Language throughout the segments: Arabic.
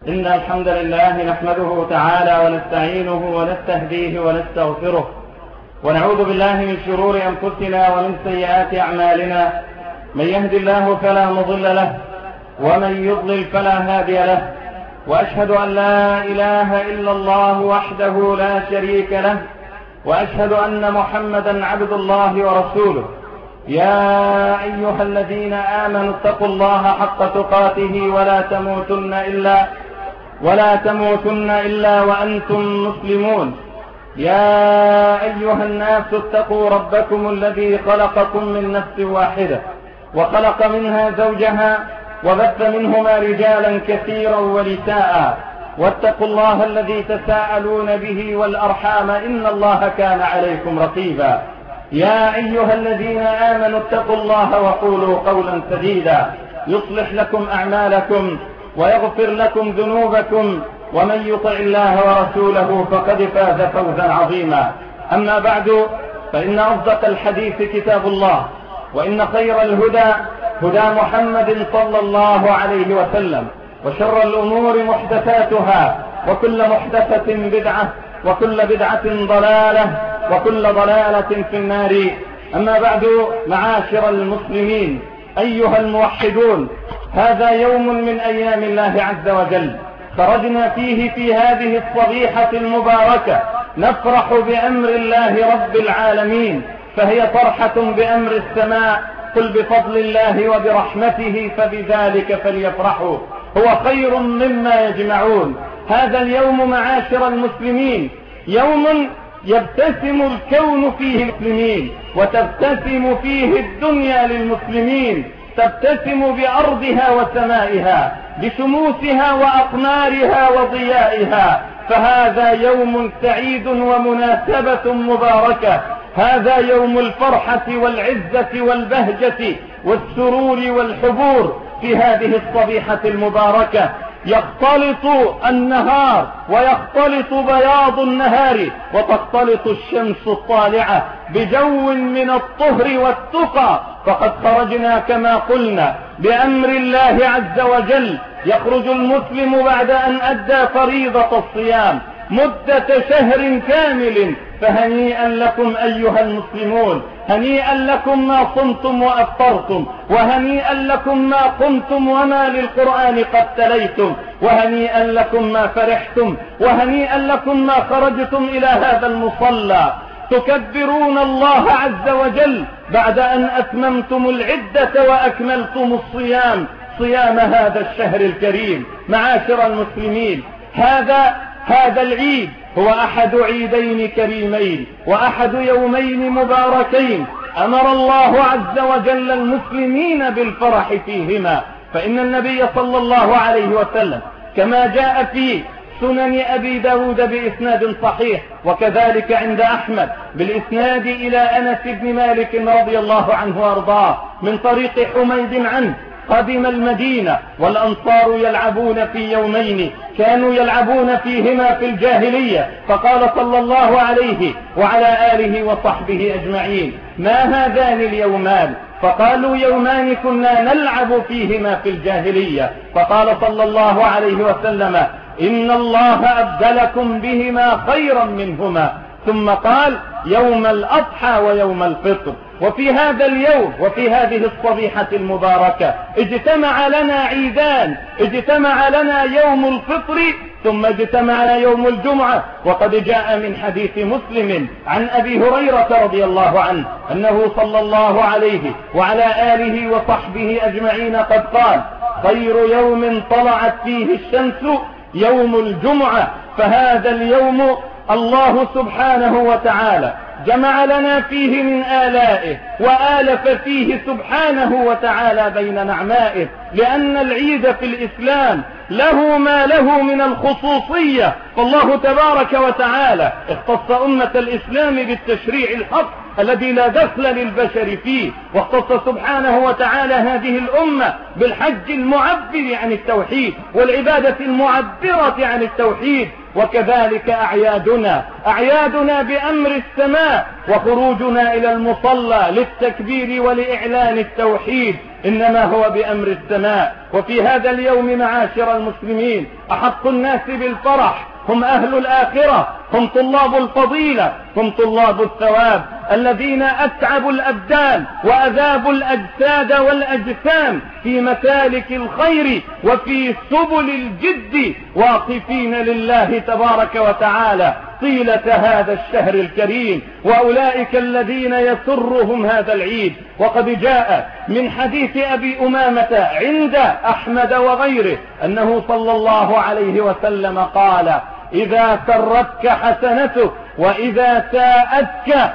إن الحمد لله نحمده تعالى ونستعينه ونستهديه ونستغفره ونعوذ بالله من شرور أنفسنا ومن سيئات أعمالنا. من يهد الله فلا مضل له ومن يضلل فلا هادي له، وأشهد أن لا إله إلا الله وحده لا شريك له، وأشهد أن محمدا عبد الله ورسوله. يا أيها الذين آمنوا اتقوا الله حق تقاته ولا تموتن إلا وأنتم مسلمون. يا أيها الناس اتقوا ربكم الذي خلقكم من نفس واحدة وخلق منها زوجها وبث منهما رجالا كثيرا ونساء، واتقوا الله الذي تساءلون به والأرحام إن الله كان عليكم رقيبا. يا أيها الذين آمنوا اتقوا الله وقولوا قولا سديدا يصلح لكم أعمالكم ويغفر لكم ذنوبكم، ومن يطع الله ورسوله فقد فاز فوزا عظيما. أما بعد، فإن أصدق الحديث كتاب الله، وإن خير الهدى هدى محمد صلى الله عليه وسلم، وشر الأمور محدثاتها، وكل محدثة بدعة، وكل بدعة ضلالة، وكل ضلالة في النار. أما بعد، معاشر المسلمين أيها الموحدون، هذا يوم من أيام الله عز وجل خرجنا فيه في هذه الصبيحة المباركة نفرح بأمر الله رب العالمين، فهي فرحة بأمر السماء. قل بفضل الله وبرحمته فبذلك فليفرحوا هو خير مما يجمعون. هذا اليوم معاشر المسلمين يوم يبتسم الكون فيه المسلمين، وتبتسم فيه الدنيا للمسلمين، تبتسم بأرضها وسمائها، بشموسها وأقمارها وضيائها. فهذا يوم سعيد ومناسبة مباركة، هذا يوم الفرحة والعزة والبهجة والسرور والحبور. في هذه الصبيحة المباركة يختلط النهار ويختلط بياض النهار، وتختلط الشمس الطالعة بجو من الطهر والتقى. فقد خرجنا كما قلنا بأمر الله عز وجل. يخرج المسلم بعد أن أدى فريضة الصيام مدة شهر كامل، فهنيئا لكم أيها المسلمون، هنيئا لكم ما صمتم وأفطرتم، وهنيئا لكم ما قمتم وما للقرآن قد تليتم، وهنيئا لكم ما فرحتم، وهنيئا لكم ما خرجتم إلى هذا المصلى تكبرون الله عز وجل بعد أن أتممتم العدة وأكملتم الصيام، صيام هذا الشهر الكريم. معاشر المسلمين، هذا العيد هو أحد عيدين كريمين وأحد يومين مباركين أمر الله عز وجل المسلمين بالفرح فيهما. فإن النبي صلى الله عليه وسلم كما جاء في سنن أبي داود بإسناد صحيح، وكذلك عند أحمد بالإسناد إلى أنس بن مالك رضي الله عنه وارضاه من طريق حميد عنه، قدم المدينة والأنصار يلعبون في يومين كانوا يلعبون فيهما في الجاهلية، فقال صلى الله عليه وعلى آله وصحبه أجمعين: ما هذان اليومان؟ فقالوا: يومان كنا نلعب فيهما في الجاهلية. فقال صلى الله عليه وسلم: إن الله أبدلكم بهما خيرا منهما. ثم قال: يوم الأضحى ويوم الفطر. وفي هذا اليوم وفي هذه الصبيحة المباركة اجتمع لنا عيدان، اجتمع لنا يوم الفطر ثم اجتمع لنا يوم الجمعة. وقد جاء من حديث مسلم عن أبي هريرة رضي الله عنه أنه صلى الله عليه وعلى آله وصحبه أجمعين قد قال: خير يوم طلعت فيه الشمس يوم الجمعة. فهذا اليوم الله سبحانه وتعالى جمع لنا فيه من آلائه، وآلف فيه سبحانه وتعالى بين نعمائه، لأن العيد في الإسلام له ما له من الخصوصية. فالله تبارك وتعالى اختص أمة الإسلام بالتشريع الحق الذي لا دخل للبشر فيه، واختص سبحانه وتعالى هذه الأمة بالحج المعبر عن التوحيد والعبادة المعبرة عن التوحيد. وكذلك أعيادنا بأمر السماء وخروجنا إلى المصلى للتكبير ولإعلان التوحيد إنما هو بأمر السماء. وفي هذا اليوم معاشر المسلمين أحق الناس بالفرح هم أهل الآخرة، هم طلاب الفضيلة، هم طلاب الثواب، الذين أتعبوا الأبدان وأذابوا الأجساد والأجسام في مسالك الخير وفي سبل الجد، واقفين لله تبارك وتعالى طيلة هذا الشهر الكريم، وأولئك الذين يسرهم هذا العيد. وقد جاء من حديث أبي أمامة عند أحمد وغيره أنه صلى الله عليه وسلم قال: إذا سرتك حسنتك وإذا ساءتك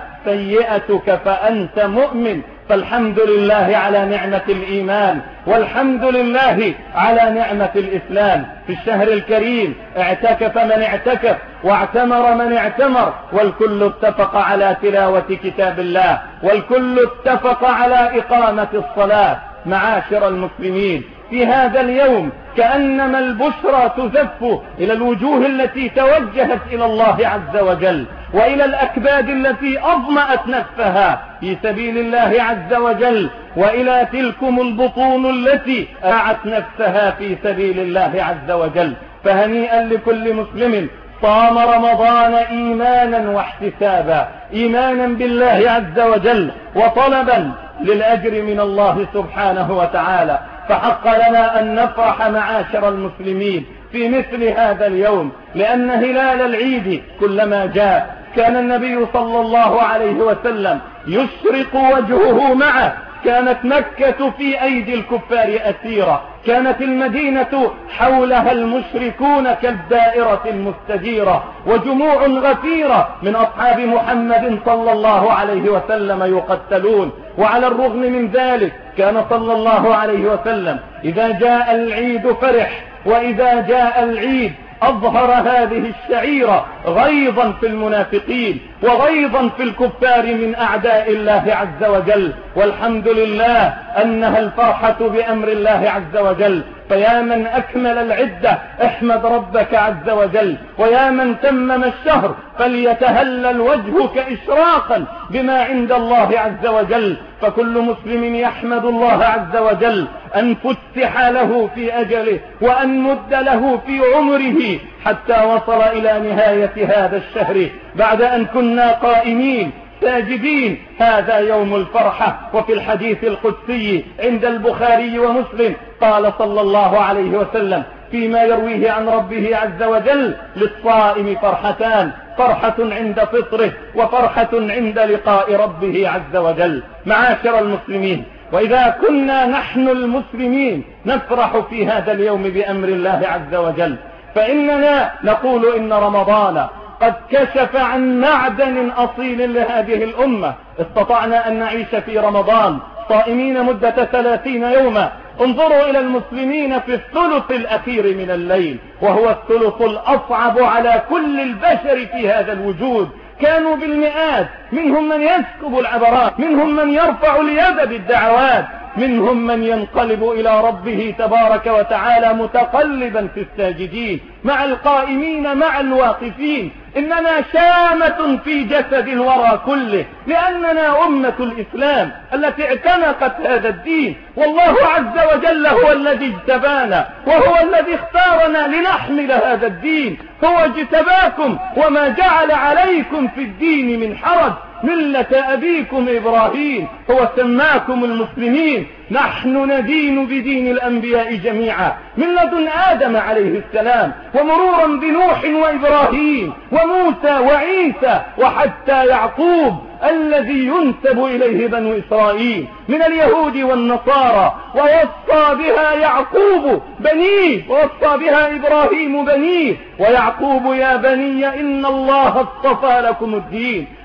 سيئتك فأنت مؤمن. فالحمد لله على نعمة الإيمان، والحمد لله على نعمة الإسلام. في الشهر الكريم اعتكف من اعتكف واعتمر من اعتمر، والكل اتفق على تلاوة كتاب الله، والكل اتفق على إقامة الصلاة. معاشر المسلمين، في هذا اليوم كأنما البشرى تزف إلى الوجوه التي توجهت إلى الله عز وجل، وإلى الأكباد التي أظمأت نفسها في سبيل الله عز وجل، وإلى تلكم البطون التي أعت نفسها في سبيل الله عز وجل. فهنيئا لكل مسلم صام رمضان إيمانا واحتسابا، إيمانا بالله عز وجل وطلبا للأجر من الله سبحانه وتعالى. فحق لنا أن نفرح معاشر المسلمين في مثل هذا اليوم، لأن هلال العيد كلما جاء كان النبي صلى الله عليه وسلم يشرق وجهه معه. كانت مكة في أيدي الكفار أسيرة، كانت المدينة حولها المشركون كالدائرة المستديرة، وجموع غفيرة من أصحاب محمد صلى الله عليه وسلم يقتلون. وعلى الرغم من ذلك كان صلى الله عليه وسلم إذا جاء العيد فرح، وإذا جاء العيد أظهر هذه الشعيرة غيظا في المنافقين وغيظا في الكفار من أعداء الله عز وجل. والحمد لله أنها الفرحة بأمر الله عز وجل. فيا من أكمل العدة احمد ربك عز وجل، ويا من تمم الشهر فليتهلل وجهك إشراقا بما عند الله عز وجل. فكل مسلم يحمد الله عز وجل أن فتح له في أجله، وأن مد له في عمره حتى وصل إلى نهاية هذا الشهر بعد أن كنا قائمين ساجدين. هذا يوم الفرحة. وفي الحديث القدسي عند البخاري ومسلم قال صلى الله عليه وسلم فيما يرويه عن ربه عز وجل: للصائم فرحتان، فرحة عند فطره وفرحة عند لقاء ربه عز وجل. معاشر المسلمين، وإذا كنا نحن المسلمين نفرح في هذا اليوم بأمر الله عز وجل، فإننا نقول إن رمضان قد كشف عن معدن أصيل لهذه الأمة. استطعنا أن نعيش في رمضان صائمين مدة 30 يوما. انظروا إلى المسلمين في الثلث الأخير من الليل، وهو الثلث الأصعب على كل البشر في هذا الوجود. كانوا بالمئات، منهم من يسكب العبرات، منهم من يرفع اليد بالدعوات، منهم من ينقلب إلى ربه تبارك وتعالى متقلبا في الساجدين مع القائمين مع الواقفين. إننا شامة في جسد الورى كله، لأننا أمة الإسلام التي اعتنقت هذا الدين، والله عز وجل هو الذي اجتبانا، وهو الذي اختارنا لنحمل هذا الدين. هو اجتباكم وما جعل عليكم في الدين من حرج، ملة أبيكم إبراهيم، هو سماكم المسلمين. نحن ندين بدين الأنبياء جميعا من لدن آدم عليه السلام، ومرورا بنوح وإبراهيم وموسى وعيسى وحتى يعقوب الذي ينسب إليه بنو إسرائيل من اليهود والنصارى. ووصى بها يعقوب بنيه، ووصى بها إبراهيم بنيه، ويعقوب: يا بني إن الله اصطفى لكم الدين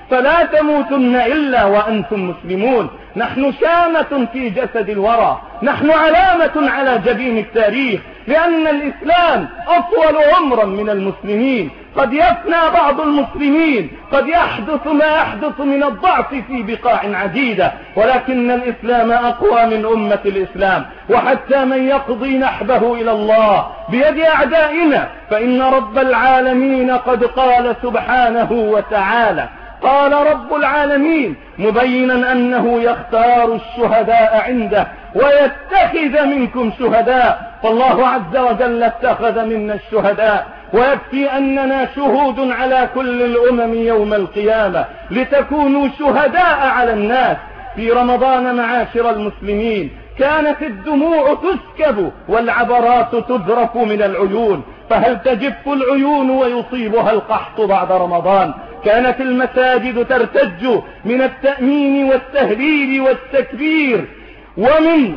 فلا تموتن إلا وأنتم مسلمون. نحن شامة في جسد الورى، نحن علامة على جبين التاريخ، لأن الإسلام أطول عمرا من المسلمين. قد يفنى بعض المسلمين، قد يحدث ما يحدث من الضعف في بقاع عديدة، ولكن الإسلام أقوى من أمة الإسلام. وحتى من يقضي نحبه إلى الله بيد أعدائنا، فإن رب العالمين قد قال سبحانه وتعالى، قال رب العالمين مبينا أنه يختار الشهداء عنده ويتخذ منكم شهداء، فالله عز وجل اتخذ منا الشهداء. ويكفي أننا شهود على كل الأمم يوم القيامة لتكونوا شهداء على الناس. في رمضان معاشر المسلمين كانت الدموع تسكب والعبرات تذرف من العيون، فهل تجف العيون ويصيبها القحط بعد رمضان؟ كانت المساجد ترتج من التأمين والتهليل والتكبير ومن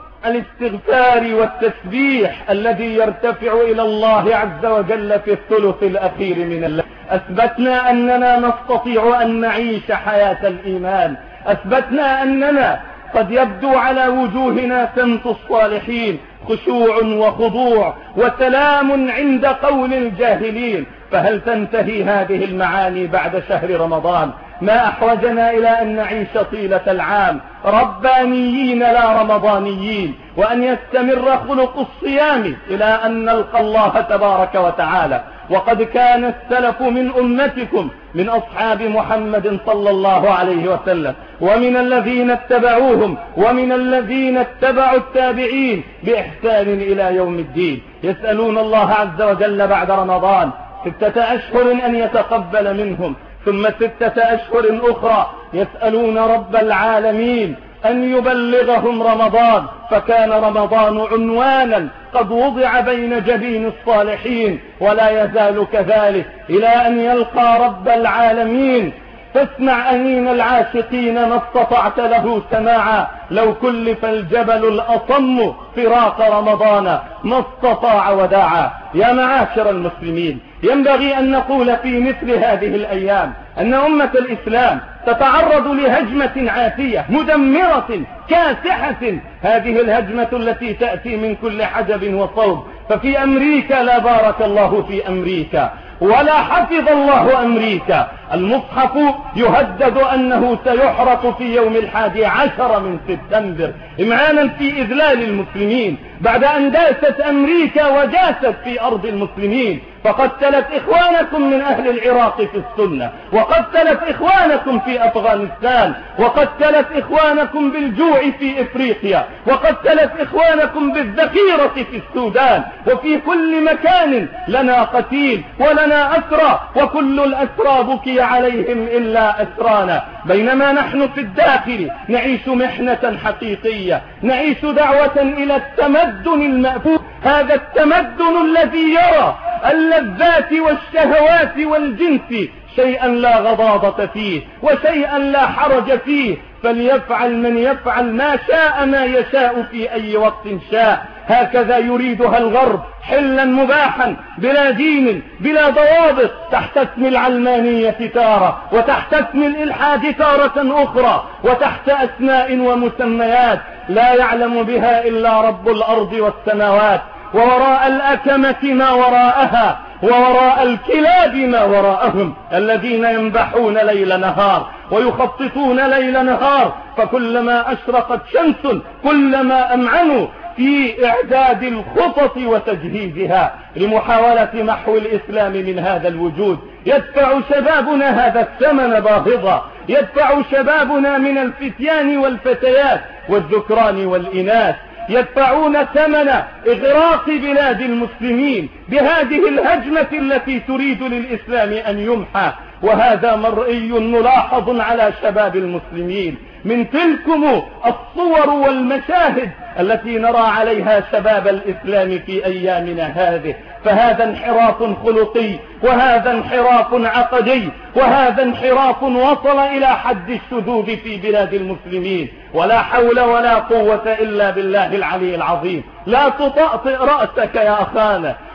الاستغفار والتسبيح الذي يرتفع إلى الله عز وجل في الثلث الأخير من الليل. أثبتنا أننا نستطيع أن نعيش حياة الإيمان، أثبتنا أننا قد يبدو على وجوهنا سمت الصالحين، خشوع وخضوع وسلام عند قول الجاهلين. فهل تنتهي هذه المعاني بعد شهر رمضان؟ ما أحوجنا إلى أن نعيش طيلة العام ربانيين لا رمضانيين، وأن يستمر خلق الصيام إلى أن نلقى الله تبارك وتعالى. وقد كان السلف من أمتكم من أصحاب محمد صلى الله عليه وسلم ومن الذين اتبعوهم ومن الذين اتبعوا التابعين بإحسان إلى يوم الدين يسألون الله عز وجل بعد رمضان 6 أشهر أن يتقبل منهم، ثم 6 أشهر أخرى يسألون رب العالمين أن يبلغهم رمضان. فكان رمضان عنوانا قد وضع بين جبين الصالحين ولا يزال كذلك إلى أن يلقى رب العالمين. فاسمع أنين العاشقين ما استطعت له سماعا، لو كلف الجبل الأصم فراق رمضان ما استطاع وداعا. يا معاشر المسلمين، ينبغي أن نقول في مثل هذه الأيام أن أمة الإسلام تتعرض لهجمة عاتية مدمرة كاسحة، هذه الهجمة التي تأتي من كل حدب وصوب. ففي أمريكا لا بارك الله في أمريكا ولا حفظ الله أمريكا، المصحف يهدد أنه سيحرق في يوم 11 من سبتمبر إمعانا في إذلال المسلمين، بعد أن داست أمريكا وجاست في أرض المسلمين، فقتلت إخوانكم من أهل العراق في السنة، وقتلت إخوانكم في أفغانستان، وقتلت إخوانكم بالجوع في إفريقيا، وقتلت إخوانكم بالذخيرة في السودان، وفي كل مكان لنا قتيل ولنا أسرى، وكل الأسرى بكي عليهم إلا أسرانا. بينما نحن في الداخل نعيش محنة حقيقية، نعيش دعوة إلى التمدن المأفوف، هذا التمدن الذي يرى اللذات والشهوات والجنس شيئا لا غضاضة فيه وشيئا لا حرج فيه، فليفعل من يفعل ما شاء ما يشاء في أي وقت شاء. هكذا يريدها الغرب، حلا مباحا بلا دين بلا ضوابط، تحت اسم العلمانية تارة وتحت اسم الإلحاد تارة أخرى، وتحت أسماء ومسميات لا يعلم بها إلا رب الأرض والسماوات. ووراء الأكمة ما وراءها، ووراء الكلاب ما وراءهم، الذين ينبحون ليل نهار ويخططون ليل نهار، فكلما أشرقت شمس كلما أمعنوا في إعداد الخطط وتجهيزها لمحاولة محو الإسلام من هذا الوجود. يدفع شبابنا هذا الثمن باهظا، يدفع شبابنا من الفتيان والفتيات والذكران والإناث، يدفعون ثمن إغراق بلاد المسلمين بهذه الهجمة التي تريد للإسلام أن يمحى. وهذا مرئي ملاحظ على شباب المسلمين من تلكم الصور والمشاهد التي نرى عليها شباب الإسلام في أيامنا هذه. فهذا انحراف خلقي، وهذا انحراف عقدي، وهذا انحراف وصل إلى حد الشذوذ في بلاد المسلمين. ولا حول ولا قوة إلا بالله العلي العظيم. لا تطأطئ رأسك يا أخانا،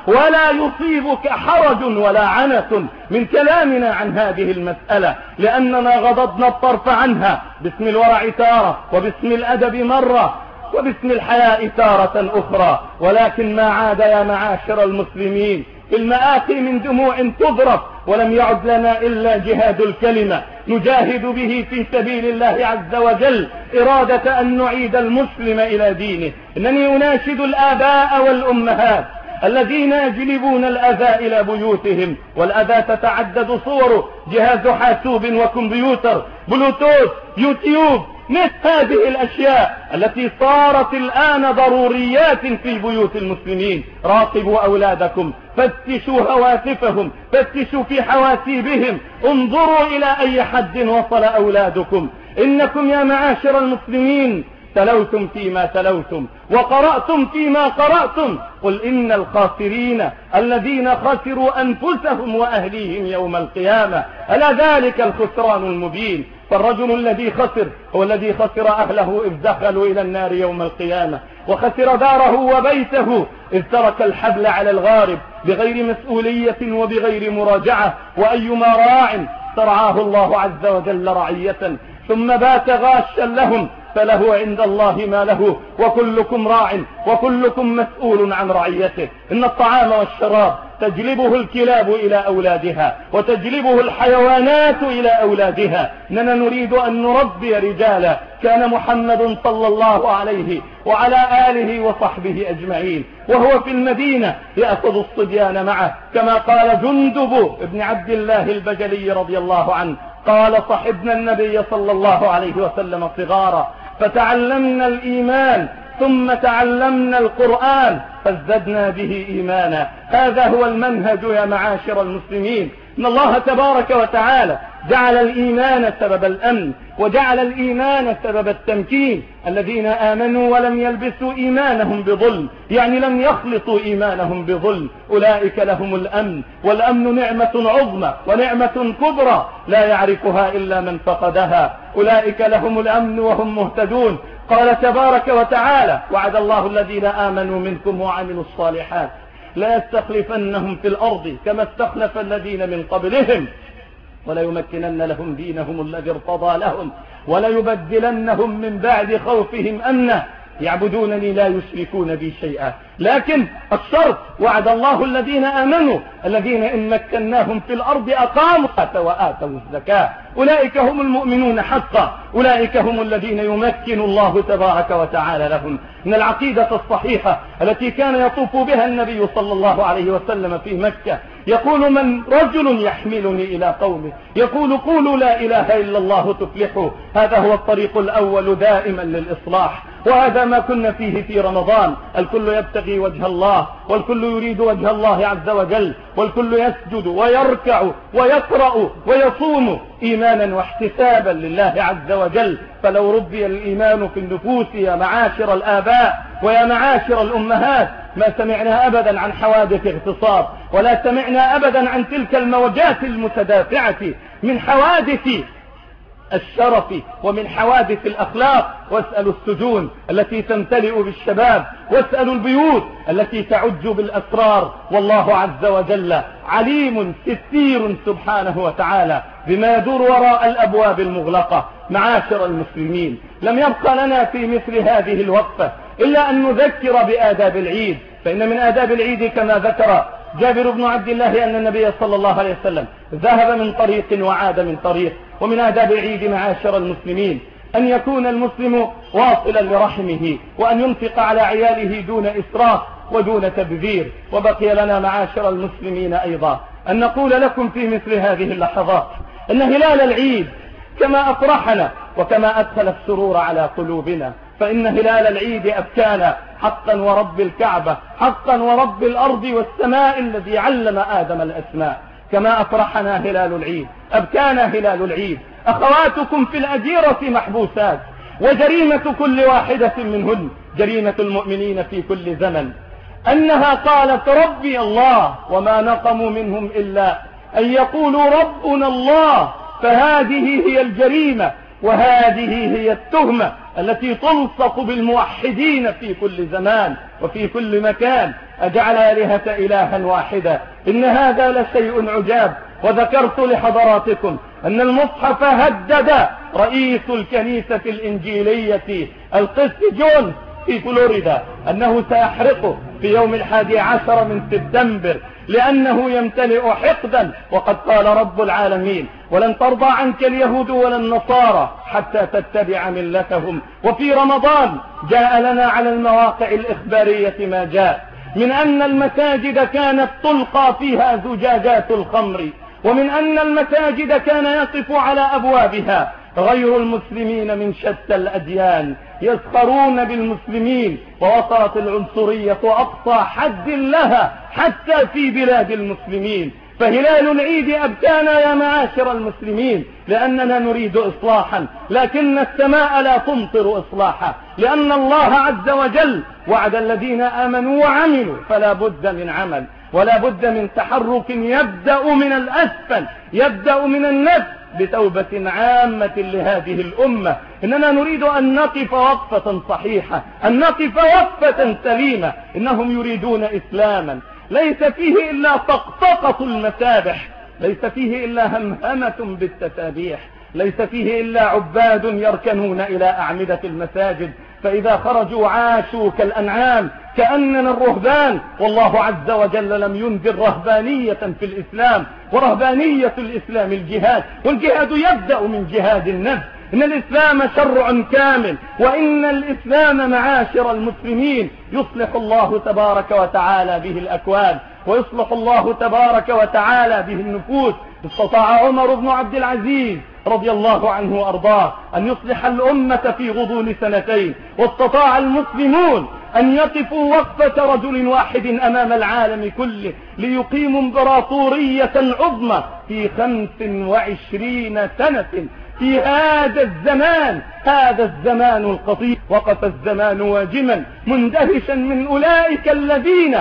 ولا يصيبك حرج ولا عنة من كلامنا عن هذه المسألة، لأننا غضضنا الطرف عنها باسم الورع تارة، وباسم الأدب مرة، وباسم الحياء تارة أخرى. ولكن ما عاد يا معاشر المسلمين المآتي من دموع تضرب، ولم يعد لنا إلا جهاد الكلمة نجاهد به في سبيل الله عز وجل إرادة أن نعيد المسلم إلى دينه. إنني أناشد الآباء والأمهات الذين يجلبون الأذى إلى بيوتهم، والأذى تتعدد صوره: جهاز حاسوب وكمبيوتر، بلوتوث، يوتيوب، مثل هذه الأشياء التي صارت الآن ضروريات في بيوت المسلمين. راقبوا أولادكم، فتشوا هواتفهم، فتشوا في حواسيبهم، انظروا إلى أي حد وصل أولادكم. إنكم يا معاشر المسلمين تلوتم فيما تلوتم وقرأتم فيما قرأتم. قل إن الخاسرين الذين خسروا أنفسهم وأهليهم يوم القيامة، ألا ذلك الخسران المبين. فالرجل الذي خسر هو الذي خسر أهله إذ دخلوا إلى النار يوم القيامة، وخسر داره وبيته إذ ترك الحبل على الغارب بغير مسؤولية وبغير مراجعة. وأيما راع ترعاه الله عز وجل رعية ثم بات غاشا لهم فله عند الله ما له، وكلكم راع وكلكم مسؤول عن رعيته. إن الطعام والشراب تجلبه الكلاب إلى أولادها، وتجلبه الحيوانات إلى أولادها. إننا نريد أن نربي رجالا. كان محمد صلى الله عليه وعلى آله وصحبه أجمعين وهو في المدينة يأخذ الصبيان معه، كما قال جندب بن عبد الله البجلي رضي الله عنه: قال: صحبنا النبي صلى الله عليه وسلم صغارا فتعلمنا الإيمان ثم تعلمنا القرآن فازددنا به إيمانا. هذا هو المنهج يا معاشر المسلمين. إن الله تبارك وتعالى جعل الإيمان سبب الأمن، وجعل الإيمان سبب التمكين. الذين آمنوا ولم يلبسوا إيمانهم بظلم، يعني لم يخلطوا إيمانهم بظلم، أولئك لهم الأمن. والأمن نعمة عظمى ونعمة كبرى لا يعرفها إلا من فقدها. أولئك لهم الأمن وهم مهتدون. قال تبارك وتعالى: وعد الله الذين آمنوا منكم وعملوا الصالحات لا يستخلفنهم في الأرض كما استخلف الذين من قبلهم وليمكنن لهم دينهم الذي ارتضى لهم وليبدلنهم من بعد خوفهم أمنا يعبدونني لا يشركون بي شيئا. لكن الشرط: وعد الله الذين آمنوا الذين إن مكناهم في الأرض أقاموا الصلاة وآتوا الزكاة. أولئك هم المؤمنون حقا، أولئك هم الذين يمكن الله تبارك وتعالى لهم. من العقيدة الصحيحة التي كان يطوف بها النبي صلى الله عليه وسلم في مكة، يقول: من رجل يحملني إلى قومه يقول: قولوا لا إله إلا الله تفلحوا. هذا هو الطريق الأول دائما للإصلاح، وهذا ما كنا فيه في رمضان. الكل يبتغي وجه الله، والكل يريد وجه الله عز وجل، والكل يسجد ويركع ويقرأ ويصوم إيمانا واحتسابا لله عز وجل. فلو ربي الإيمان في النفوس يا معاشر الآباء ويا معاشر الأمهات ما سمعنا أبدا عن حوادث اغتصاب، ولا سمعنا أبدا عن تلك الموجات المتدافعة من حوادث الشرف ومن حوادث الأخلاق. واسألوا السجون التي تمتلئ بالشباب، واسألوا البيوت التي تعج بالأسرار. والله عز وجل عليم ستير سبحانه وتعالى بما يدور وراء الأبواب المغلقة. معاشر المسلمين، لم يبقى لنا في مثل هذه الوقفة إلا أن نذكر بآداب العيد. فإن من آداب العيد كما ذكر جابر بن عبد الله أن النبي صلى الله عليه وسلم ذهب من طريق وعاد من طريق. ومن آداب العيد معاشر المسلمين أن يكون المسلم واصلا لرحمه، وأن ينفق على عياله دون إسراف ودون تبذير. وبقي لنا معاشر المسلمين أيضا أن نقول لكم في مثل هذه اللحظات أن هلال العيد كما أفرحنا وكما أدخل السرور على قلوبنا، فإن هلال العيد أبكانا حقا ورب الكعبة، حقا ورب الأرض والسماء الذي علم آدم الأسماء. كما أفرحنا هلال العيد أبكانا هلال العيد. أخواتكم في الأجيرة محبوسات، وجريمة كل واحدة منهن جريمة المؤمنين في كل زمن، أنها قالت ربي الله، وما نقموا منهم إلا أن يقولوا ربنا الله. فهذه هي الجريمة وهذه هي التهمة التي تلصق بالموحدين في كل زمان وفي كل مكان، أجعل آلهة إلها واحدا. إن هذا لشيء عجاب. وذكرت لحضراتكم أن المصحف هدد رئيس الكنيسة الإنجيلية القس جون في فلوريدا أنه سيحرقه في يوم 11 من سبتمبر لأنه يمتلئ حقدا. وقد قال رب العالمين: ولن ترضى عنك اليهود ولا النصارى حتى تتبع ملتهم. وفي رمضان جاء لنا على المواقع الإخبارية ما جاء من أن المساجد كانت تلقى فيها زجاجات الخمر، ومن أن المساجد كان يقف على أبوابها غير المسلمين من شتى الأديان يسخرون بالمسلمين، ووصلت العنصرية أقصى حد لها حتى في بلاد المسلمين. فهلال العيد أبكانا يا معاشر المسلمين، لأننا نريد إصلاحا، لكن السماء لا تمطر إصلاحا، لأن الله عز وجل وعد الذين آمنوا وعملوا فلا بد من عمل، ولا بد من تحرك يبدأ من الأسفل، يبدأ من النفس بتوبة عامة لهذه الأمة. إننا نريد أن نقف وقفة صحيحة، أن نقف وقفة سليمة. إنهم يريدون إسلاما ليس فيه إلا طقطقة المسابح، ليس فيه إلا همهمة بالتسابيح، ليس فيه إلا عباد يركنون إلى أعمدة المساجد، فإذا خرجوا عاشوا كالأنعام كأننا الرهبان. والله عز وجل لم ينذر رهبانية في الإسلام، ورهبانية الإسلام الجهاد، والجهاد يبدأ من جهاد النفس. إن الإسلام شرع كامل، وإن الإسلام معاشر المسلمين يصلح الله تبارك وتعالى به الأكوان، ويصلح الله تبارك وتعالى به النفوس. استطاع عمر بن عبد العزيز رضي الله عنه وأرضاه أن يصلح الأمة في غضون 2 واستطاع المسلمون أن يقفوا وقفة رجل واحد أمام العالم كله ليقيموا امبراطورية عظمى في 25 سنة. في هذا الزمان، هذا الزمان القطيع، وقف الزمان واجما مندهشا من أولئك الذين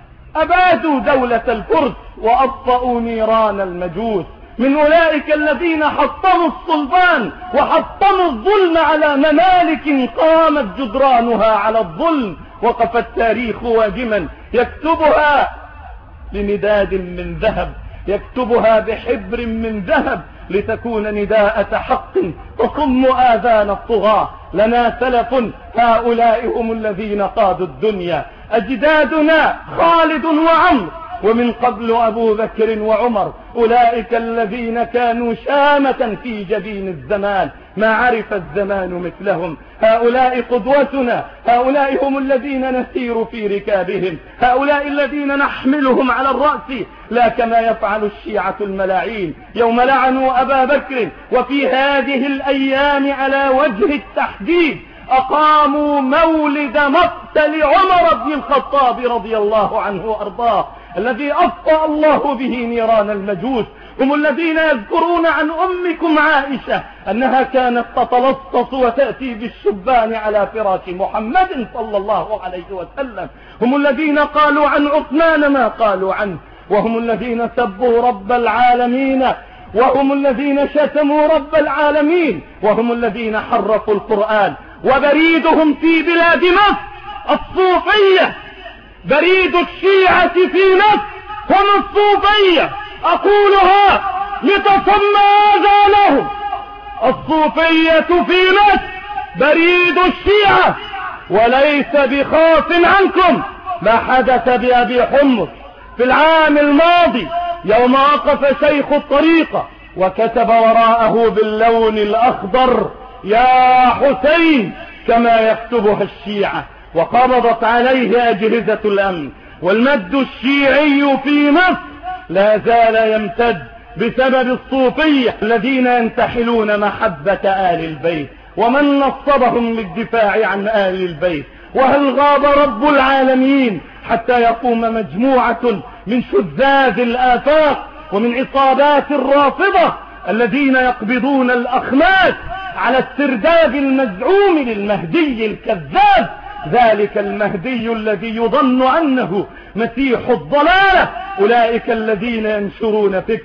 أبادوا دولة الفرس وأطفأوا نيران المجوس، من أولئك الذين حطموا السلطان وحطموا الظلم على ممالك قامت جدرانها على الظلم. وقف التاريخ واجما يكتبها بمداد من ذهب، يكتبها بحبر من ذهب لتكون نداءة حق تصم آذان الطغاة. لنا سلف، هؤلاء هم الذين قادوا الدنيا، أجدادنا خالد وعمرو، ومن قبل أبو بكر وعمر، أولئك الذين كانوا شامة في جبين الزمان ما عرف الزمان مثلهم. هؤلاء قدوتنا، هؤلاء هم الذين نسير في ركابهم، هؤلاء الذين نحملهم على الرأس، لا كما يفعل الشيعة الملاعين يوم لعنوا أبا بكر. وفي هذه الأيام على وجه التحديد أقاموا مولد مقتل عمر بن الخطاب رضي الله عنه وأرضاه الذي أطفأ الله به نيران المجوس. هم الذين يذكرون عن أمكم عائشة أنها كانت تتلصص وتأتي بالشبان على فراش محمد صلى الله عليه وسلم. هم الذين قالوا عن عثمان ما قالوا عنه، وهم الذين سبوا رب العالمين، وهم الذين شتموا رب العالمين، وهم الذين حرفوا القرآن. وبريدهم في بلاد مصر الصوفية، بريد الشيعة في مصر هم الصوفية. أقولها لتصم آذانهم، الصوفية في مصر بريد الشيعة. وليس بخاف عنكم ما حدث بأبي حمص في العام الماضي يوم وقف شيخ الطريقة وكتب وراءه باللون الأخضر يا حسين كما يكتبها الشيعة، وقبضت عليه أجهزة الأمن. والمد الشيعي في مصر لا زال يمتد بسبب الصوفية الذين ينتحلون محبة آل البيت ومن نصبهم للدفاع عن آل البيت. وهل غاب رب العالمين حتى يقوم مجموعة من شذاذ الآفاق ومن عصابات الرافضة الذين يقبضون الأخماس على السرداب المزعوم للمهدي الكذاب، ذلك المهدي الذي يظن أنه مسيح الضلالة. أولئك الذين ينشرون فكرا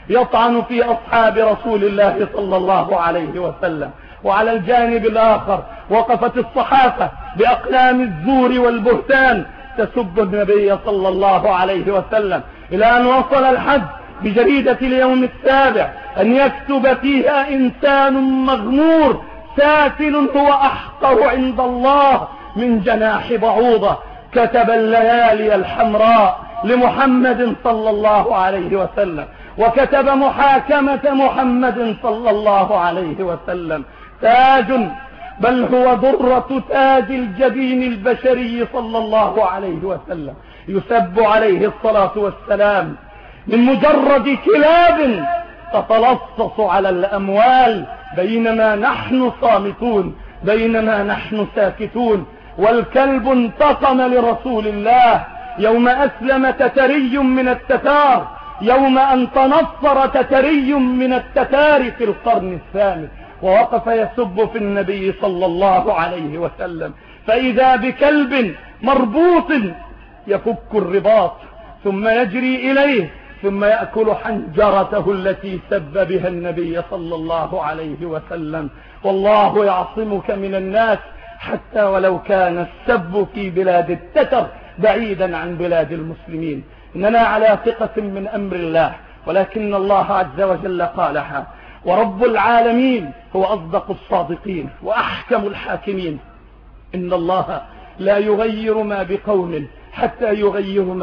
يطعن في أصحاب رسول الله صلى الله عليه وسلم. وعلى الجانب الآخر وقفت الصحافة بأقلام الزور والبهتان تسب النبي صلى الله عليه وسلم، إلى أن وصل الحد بجريدة اليوم السابع أن يكتب فيها إنسان مغمور سافل هو أحقر عند الله من جناح بعوضة، كتب الليالي الحمراء لمحمد صلى الله عليه وسلم، وكتب محاكمة محمد صلى الله عليه وسلم. تاج، بل هو ضرة تاج الجبين البشري صلى الله عليه وسلم، يسب عليه الصلاة والسلام من مجرد كلاب تتلصص على الأموال، بينما نحن صامتون، بينما نحن ساكتون. والكلب انتقم لرسول الله يوم أسلم تتري من التتار، يوم أن تنصر تتري من التتار في القرن الثامن، ووقف يسب في النبي صلى الله عليه وسلم، فإذا بكلب مربوط يفك الرباط ثم يجري إليه ثم يأكل حنجرته التي سب بها النبي صلى الله عليه وسلم. والله يعصمك من الناس حتى ولو كان السب في بلاد التتر بعيدا عن بلاد المسلمين. إننا على ثقة من أمر الله، ولكن الله عز وجل قالها، ورب العالمين هو أصدق الصادقين وأحكم الحاكمين. إن الله لا يغير ما بقوم حتى يغيروا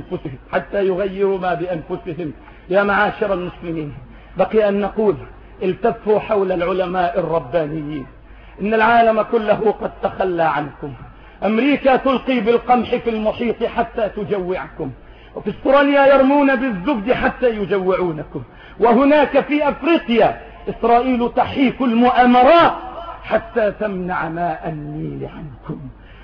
ما بأنفسهم. يا معاشر المسلمين، بقي أن نقول التفوا حول العلماء الربانيين. إن العالم كله قد تخلى عنكم. أمريكا تلقي بالقمح في المحيط حتى تجوعكم، وفي استراليا يرمون بالزبد حتى يجوعونكم، وهناك في أفريقيا إسرائيل تحيك المؤامرات حتى تمنع ماء النيل عنكم.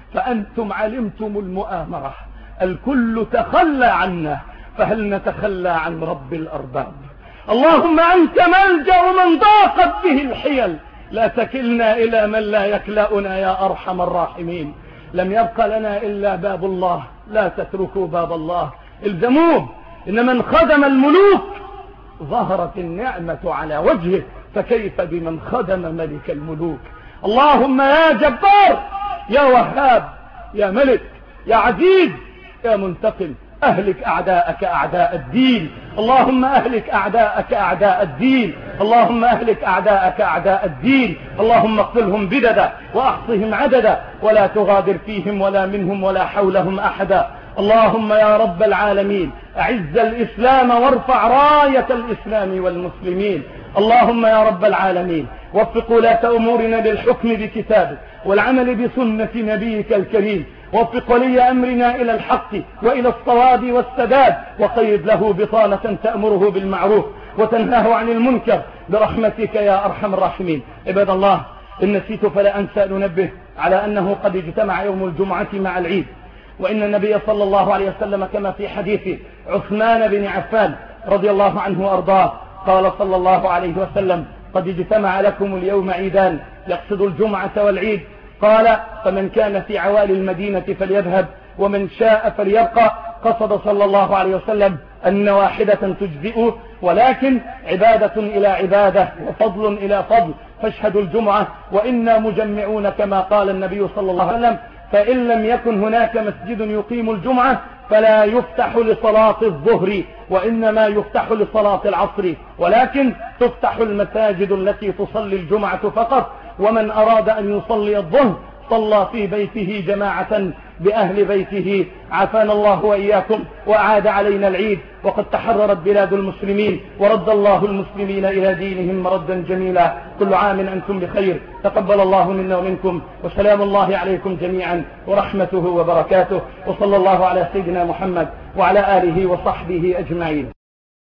فأنتم علمتم المؤامرة، الكل تخلى عنا، فهل نتخلى عن رب الأرباب؟ اللهم أنت ملجأ من ضاقت به الحيل، لا تكلنا إلى من لا يكلأنا يا أرحم الراحمين. لم يبق لنا إلا باب الله، لا تتركوا باب الله، الزموه. إن من خدم الملوك ظهرت النعمة على وجهه، فكيف بمن خدم ملك الملوك؟ اللهم يا جبار، يا وهاب، يا ملك، يا عزيز، يا منتقم، أهلك أعداءك أعداء الدين. اللهم أهلك أعداءك أعداء الدين، اللهم أهلك أعداءك أعداء الدين. اللهم اقتلهم بددا وأحصهم عددا، ولا تغادر فيهم ولا منهم ولا حولهم أحدا. اللهم يا رب العالمين أعز الإسلام وارفع راية الإسلام والمسلمين. اللهم يا رب العالمين وفق ولاة أمورنا للحكم بكتابك والعمل بسنة نبيك الكريم، وفق ولي أمرنا إلى الحق وإلى الصواب والسداد، وقيد له بطانة تأمره بالمعروف وتنهاه عن المنكر برحمتك يا أرحم الراحمين. عباد الله، إن نسيت فلا أنسى ننبه على أنه قد اجتمع يوم الجمعة مع العيد، وإن النبي صلى الله عليه وسلم كما في حديث عثمان بن عفان رضي الله عنه وأرضاه قال صلى الله عليه وسلم: قد اجتمع لكم اليوم عيدان، يقصد الجمعة والعيد. قال: فمن كان في عوالي المدينة فليذهب ومن شاء فليبقى. قصد صلى الله عليه وسلم أن واحدة تجزئه، ولكن عبادة إلى عبادة وفضل إلى فضل، فاشهدوا الجمعة وإنا مجمعون كما قال النبي صلى الله عليه وسلم. فإن لم يكن هناك مسجد يقيم الجمعة فلا يفتح لصلاة الظهر، وإنما يفتح لصلاة العصر، ولكن تفتح المساجد التي تصلي الجمعة فقط. ومن أراد أن يصلي الظهر صلى في بيته جماعة بأهل بيته. عافانا الله وإياكم وأعاد علينا العيد، وقد تحررت بلاد المسلمين ورد الله المسلمين إلى دينهم مردا جميلا. كل عام أنتم بخير، تقبل الله منا ومنكم، وسلام الله عليكم جميعا ورحمته وبركاته، وصلى الله على سيدنا محمد وعلى آله وصحبه أجمعين.